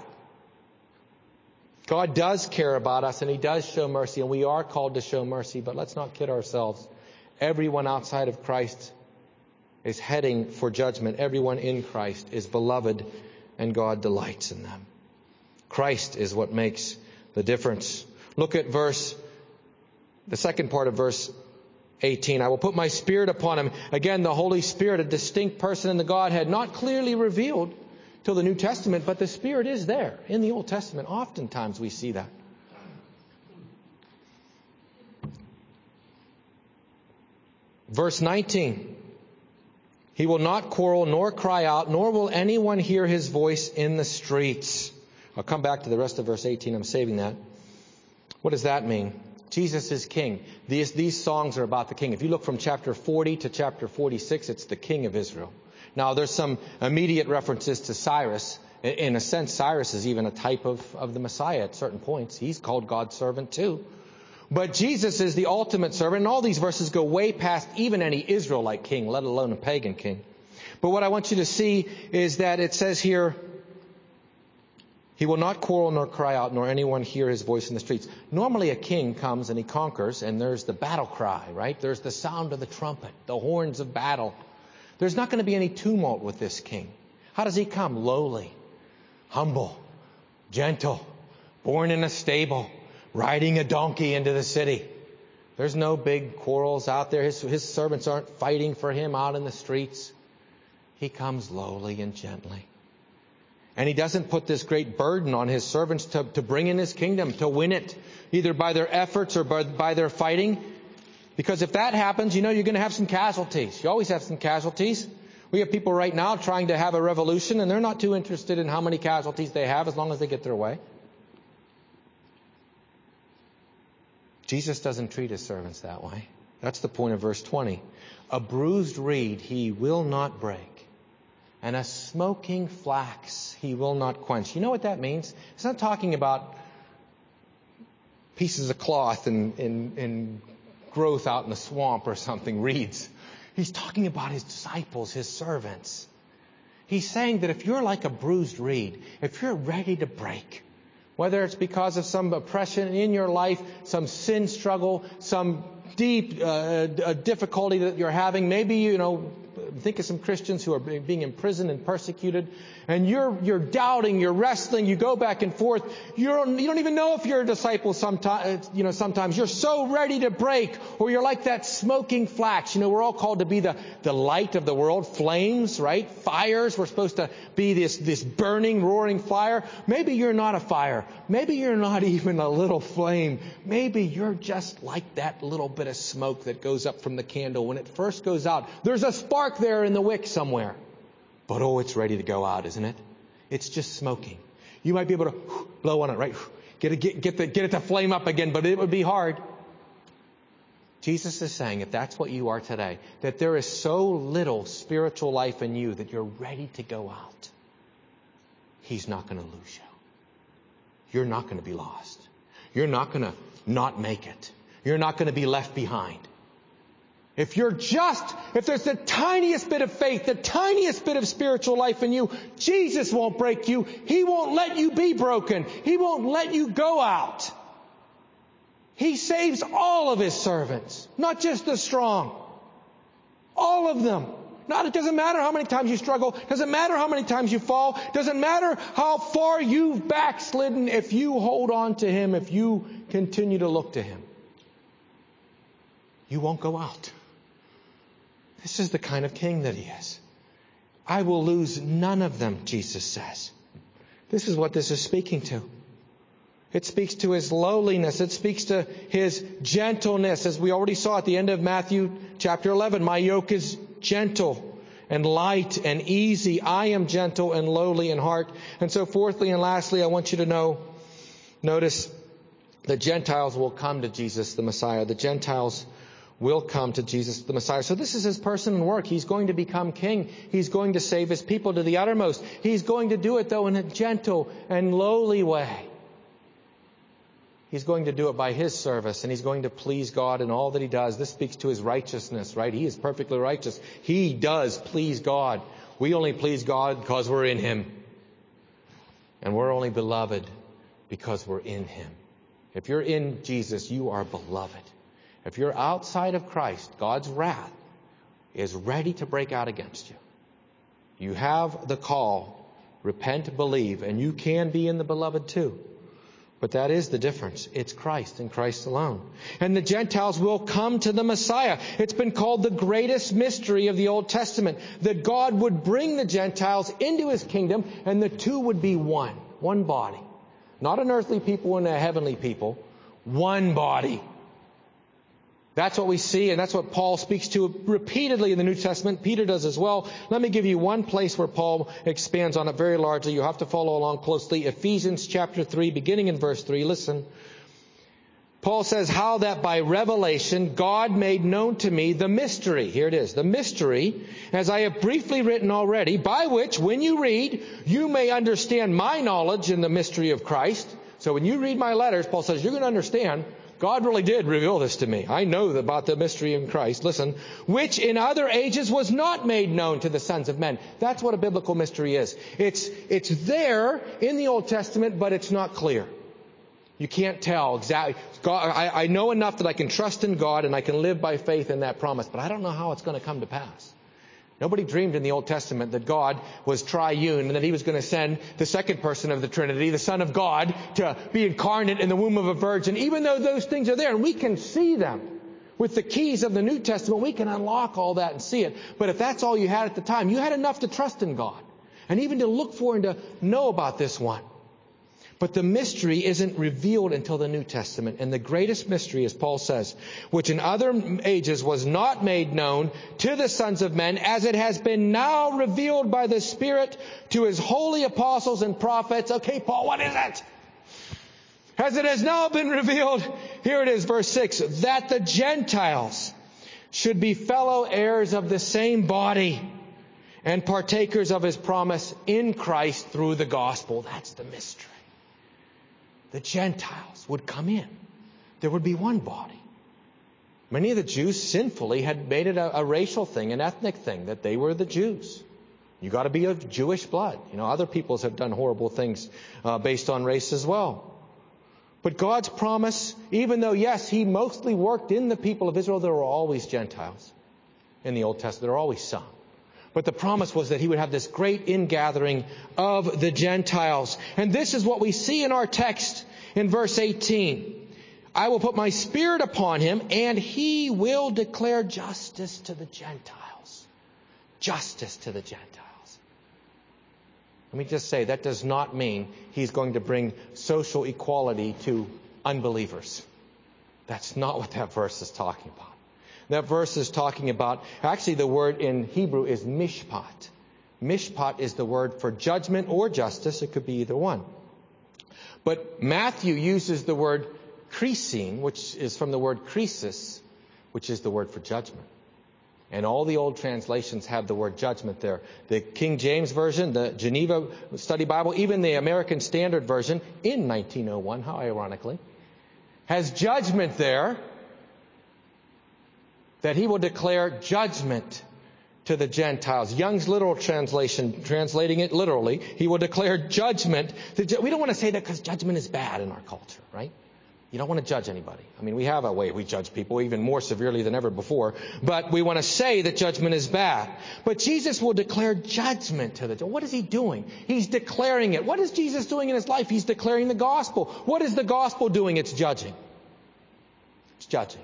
A: God does care about us and he does show mercy, and we are called to show mercy, but let's not kid ourselves. Everyone outside of Christ is heading for judgment. Everyone in Christ is beloved and God delights in them. Christ is what makes the difference. Look at verse, the second part of verse eighteen. I will put my Spirit upon him. Again, the Holy Spirit, a distinct person in the Godhead, not clearly revealed till the New Testament, but the Spirit is there in the Old Testament. Oftentimes we see that. Verse nineteen. He will not quarrel nor cry out, nor will anyone hear his voice in the streets. I'll come back to the rest of verse eighteen. I'm saving that. What does that mean? Jesus is king. These, these songs are about the king. If you look from chapter forty to chapter forty-six, it's the king of Israel. Now, there's some immediate references to Cyrus. In a sense, Cyrus is even a type of, of the Messiah at certain points. He's called God's servant too. But Jesus is the ultimate servant, and all these verses go way past even any Israelite king, let alone a pagan king. But what I want you to see is that it says here, he will not quarrel nor cry out, nor anyone hear his voice in the streets. Normally a king comes and he conquers, and there's the battle cry, right? There's the sound of the trumpet, the horns of battle. There's not going to be any tumult with this king. How does he come? Lowly, humble, gentle, born in a stable, riding a donkey into the city. There's no big quarrels out there. His, his servants aren't fighting for him out in the streets. He comes lowly and gently. And he doesn't put this great burden on his servants to, to bring in his kingdom, to win it, either by their efforts or by, by their fighting. Because if that happens, you know you're going to have some casualties. You always have some casualties. We have people right now trying to have a revolution, and they're not too interested in how many casualties they have as long as they get their way. Jesus doesn't treat his servants that way. That's the point of verse twenty. A bruised reed he will not break, and a smoking flax he will not quench. You know what that means? It's not talking about pieces of cloth and, and, and growth out in the swamp or something, reeds. He's talking about his disciples, his servants. He's saying that if you're like a bruised reed, if you're ready to break, whether it's because of some oppression in your life, some sin struggle, some deep uh, difficulty that you're having, maybe, you know, think of some Christians who are being imprisoned and persecuted, and you're you're doubting, you're wrestling, you go back and forth. You don't you don't even know if you're a disciple. Sometimes, you know, sometimes you're so ready to break, or you're like that smoking flax. You know, we're all called to be the the light of the world, flames, right? Fires. We're supposed to be this this burning, roaring fire. Maybe you're not a fire. Maybe you're not even a little flame. Maybe you're just like that little bit of smoke that goes up from the candle when it first goes out. There's a spark there in the wick somewhere. But oh, it's ready to go out, isn't it? It's just smoking. You might be able to blow on it, right? Get it, get, get, the, get it to flame up again, but it would be hard. Jesus is saying, if that's what you are today, that there is so little spiritual life in you that you're ready to go out, He's not going to lose you. You're not going to be lost. You're not going to not make it. You're not going to be left behind. If you're just, if there's the tiniest bit of faith, the tiniest bit of spiritual life in you, Jesus won't break you. He won't let you be broken. He won't let you go out. He saves all of His servants, not just the strong. All of them. Not, it doesn't matter how many times you struggle. Doesn't matter how many times you fall. Doesn't matter how far you've backslidden. If you hold on to Him, if you continue to look to Him, you won't go out. This is the kind of king that He is. I will lose none of them, Jesus says. This is what this is speaking to. It speaks to His lowliness. It speaks to His gentleness. As we already saw at the end of Matthew chapter eleven, my yoke is gentle and light and easy. I am gentle and lowly in heart. And so fourthly and lastly, I want you to know, notice the Gentiles will come to Jesus, the Messiah. The Gentiles will come to Jesus, the Messiah. So this is His person and work. He's going to become king. He's going to save His people to the uttermost. He's going to do it, though, in a gentle and lowly way. He's going to do it by His service, and He's going to please God in all that He does. This speaks to His righteousness, right? He is perfectly righteous. He does please God. We only please God because we're in Him. And we're only beloved because we're in Him. If you're in Jesus, you are beloved. If you're outside of Christ, God's wrath is ready to break out against you. You have the call, repent, believe, and you can be in the beloved too. But that is the difference. It's Christ and Christ alone. And the Gentiles will come to the Messiah. It's been called the greatest mystery of the Old Testament, that God would bring the Gentiles into His kingdom and the two would be one, one body. Not an earthly people and a heavenly people, one body. That's what we see, and that's what Paul speaks to repeatedly in the New Testament. Peter does as well. Let me give you one place where Paul expands on it very largely. You have to follow along closely. Ephesians chapter three, beginning in verse three. Listen. Paul says, how that by revelation God made known to me the mystery. Here it is. The mystery, as I have briefly written already, by which, when you read, you may understand my knowledge in the mystery of Christ. So when you read my letters, Paul says, you're going to understand God really did reveal this to me. I know about the mystery in Christ. Listen, which in other ages was not made known to the sons of men. That's what a biblical mystery is. It's, it's there in the Old Testament, but it's not clear. You can't tell exactly. God, I, I know enough that I can trust in God and I can live by faith in that promise, but I don't know how it's going to come to pass. Nobody dreamed in the Old Testament that God was triune and that He was going to send the second person of the Trinity, the Son of God, to be incarnate in the womb of a virgin. Even though those things are there and we can see them with the keys of the New Testament, we can unlock all that and see it. But if that's all you had at the time, you had enough to trust in God and even to look for and to know about this one. But the mystery isn't revealed until the New Testament. And the greatest mystery, as Paul says, which in other ages was not made known to the sons of men, as it has been now revealed by the Spirit to His holy apostles and prophets. Okay, Paul, what is it? As it has now been revealed, here it is, verse six, that the Gentiles should be fellow heirs of the same body and partakers of His promise in Christ through the gospel. That's the mystery. The Gentiles would come in. There would be one body. Many of the Jews sinfully had made it a, a racial thing, an ethnic thing, that they were the Jews. You got to be of Jewish blood. You know, other peoples have done horrible things uh, based on race as well. But God's promise, even though, yes, He mostly worked in the people of Israel, there were always Gentiles in the Old Testament. There were always some. But the promise was that He would have this great ingathering of the Gentiles. And this is what we see in our text in verse eighteen. I will put my Spirit upon him, and he will declare justice to the Gentiles. Justice to the Gentiles. Let me just say, that does not mean He's going to bring social equality to unbelievers. That's not what that verse is talking about. That verse is talking about, actually the word in Hebrew is mishpat. Mishpat is the word for judgment or justice. It could be either one. But Matthew uses the word krisin, which is from the word krisis, which is the word for judgment. And all the old translations have the word judgment there. The King James Version, the Geneva Study Bible, even the American Standard Version in nineteen oh one, how ironically, has judgment there. That He will declare judgment to the Gentiles. Young's literal translation, translating it literally, He will declare judgment. We don't want to say that because judgment is bad in our culture, right? You don't want to judge anybody. I mean, we have a way we judge people even more severely than ever before. But we want to say that judgment is bad. But Jesus will declare judgment to the... What is He doing? He's declaring it. What is Jesus doing in His life? He's declaring the gospel. What is the gospel doing? It's judging. It's judging.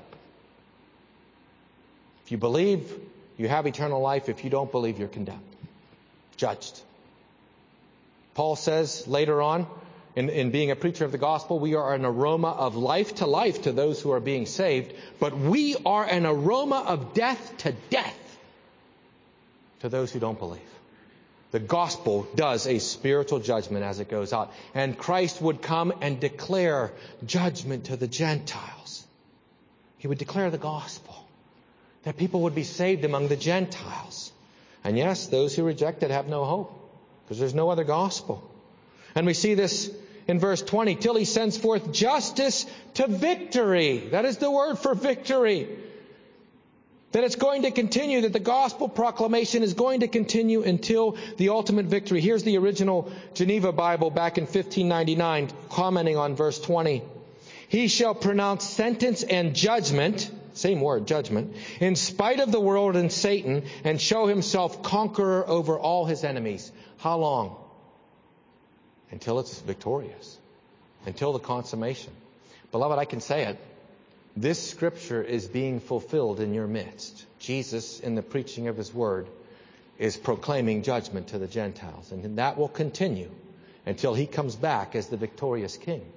A: If you believe, you have eternal life. If you don't believe, you're condemned. Judged. Paul says later on, in, in being a preacher of the gospel, we are an aroma of life to life to those who are being saved, but we are an aroma of death to death to those who don't believe. The gospel does a spiritual judgment as it goes out. And Christ would come and declare judgment to the Gentiles. He would declare the gospel. That people would be saved among the Gentiles. And yes, those who reject it have no hope. Because there's no other gospel. And we see this in verse twenty. Till He sends forth justice to victory. That is the word for victory. That it's going to continue. That the gospel proclamation is going to continue until the ultimate victory. Here's the original Geneva Bible back in fifteen ninety-nine. Commenting on verse twenty. He shall pronounce sentence and judgment... Same word, judgment. In spite of the world and Satan, and show Himself conqueror over all His enemies. How long? Until it's victorious. Until the consummation. Beloved, I can say it. This scripture is being fulfilled in your midst. Jesus, in the preaching of His word, is proclaiming judgment to the Gentiles. And that will continue until He comes back as the victorious King.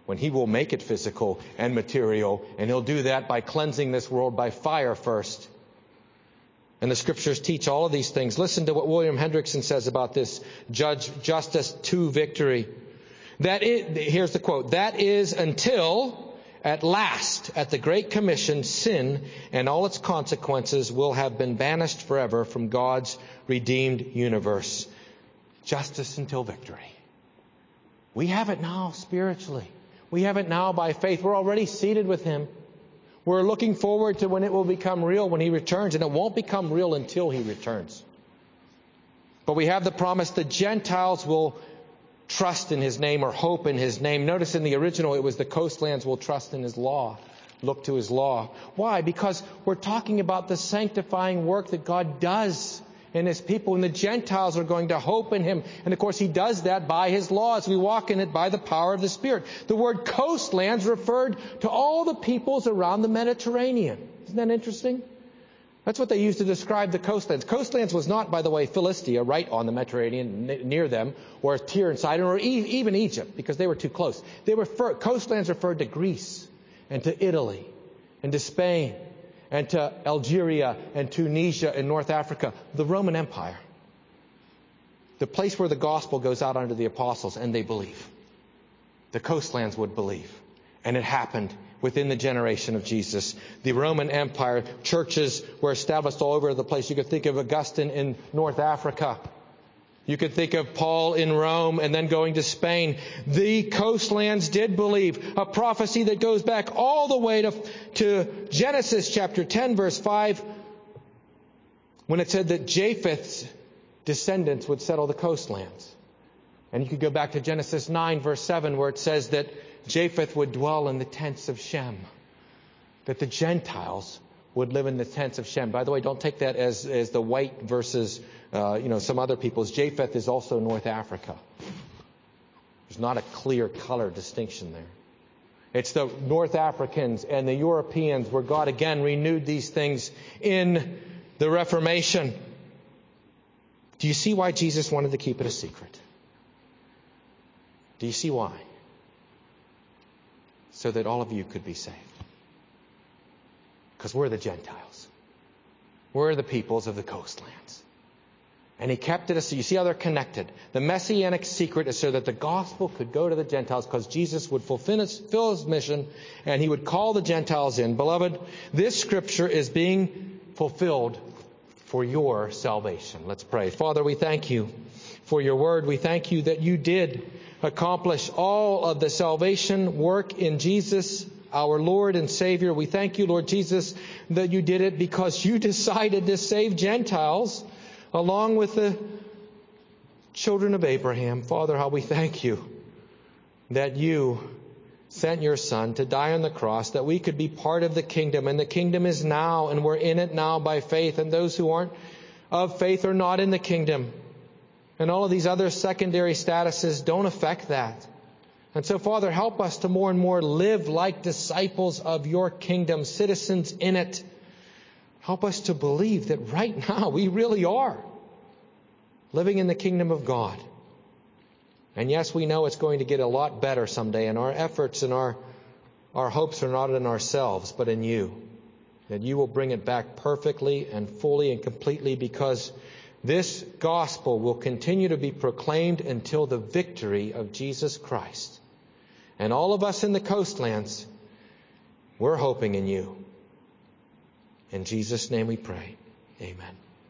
A: when he will make it physical and material, and he'll do that by cleansing this world by fire first. And the scriptures teach all of these things. Listen to what William Hendrickson says about this judge justice to victory. That is, here's the quote, that is until at last, at the Great Commission, sin and all its consequences will have been banished forever from God's redeemed universe. Justice until victory. We have it now spiritually. We have it now by faith. We're already seated with him. We're looking forward to when it will become real when he returns, and it won't become real until he returns. But we have the promise the Gentiles will trust in his name or hope in his name. Notice in the original it was the coastlands will trust in his law, look to his law. Why? Because we're talking about the sanctifying work that God does in his people, and the Gentiles are going to hope in him. And of course he does that by his laws. We walk in it by the power of the Spirit. The word coastlands referred to all the peoples around the Mediterranean. Isn't that interesting? That's what they used to describe the coastlands. Coastlands was not, by the way, Philistia, right on the Mediterranean, n- near them, or Tyre and Sidon, or e- even Egypt, because they were too close. They were refer- coastlands referred to Greece and to Italy and to Spain and to Algeria and Tunisia and North Africa, the Roman Empire. The place where the gospel goes out under the apostles, and they believe. The coastlands would believe. And it happened within the generation of Jesus. The Roman Empire, churches were established all over the place. You could think of Augustine in North Africa. You could think of Paul in Rome and then going to Spain. The coastlands did believe. A prophecy that goes back all the way to, to Genesis chapter ten, verse five, when it said that Japheth's descendants would settle the coastlands. And you could go back to Genesis nine, verse seven, where it says that Japheth would dwell in the tents of Shem. That the Gentiles would live in the tents of Shem. By the way, don't take that as, as the white versus, uh, you know, some other peoples. Japheth is also North Africa. There's not a clear color distinction there. It's the North Africans and the Europeans where God again renewed these things in the Reformation. Do you see why Jesus wanted to keep it a secret? Do you see why? So that all of you could be saved. Because we're the Gentiles. We're the peoples of the coastlands. And he kept it a secret. You see how they're connected. The messianic secret is so that the gospel could go to the Gentiles, because Jesus would fulfill his, fulfill his mission and he would call the Gentiles in. Beloved, this scripture is being fulfilled for your salvation. Let's pray. Father, we thank you for your word. We thank you that you did accomplish all of the salvation work in Jesus, our Lord and Savior. We thank you, Lord Jesus, that you did it because you decided to save Gentiles along with the children of Abraham. Father, how we thank you that you sent your Son to die on the cross, that we could be part of the kingdom. And the kingdom is now, and we're in it now by faith. And those who aren't of faith are not in the kingdom. And all of these other secondary statuses don't affect that. And so, Father, help us to more and more live like disciples of your kingdom, citizens in it. Help us to believe that right now we really are living in the kingdom of God. And yes, we know it's going to get a lot better someday, and our efforts and our, our hopes are not in ourselves, but in you. That you will bring it back perfectly and fully and completely, because this gospel will continue to be proclaimed until the victory of Jesus Christ. And all of us in the coastlands, we're hoping in you. In Jesus' name we pray. Amen.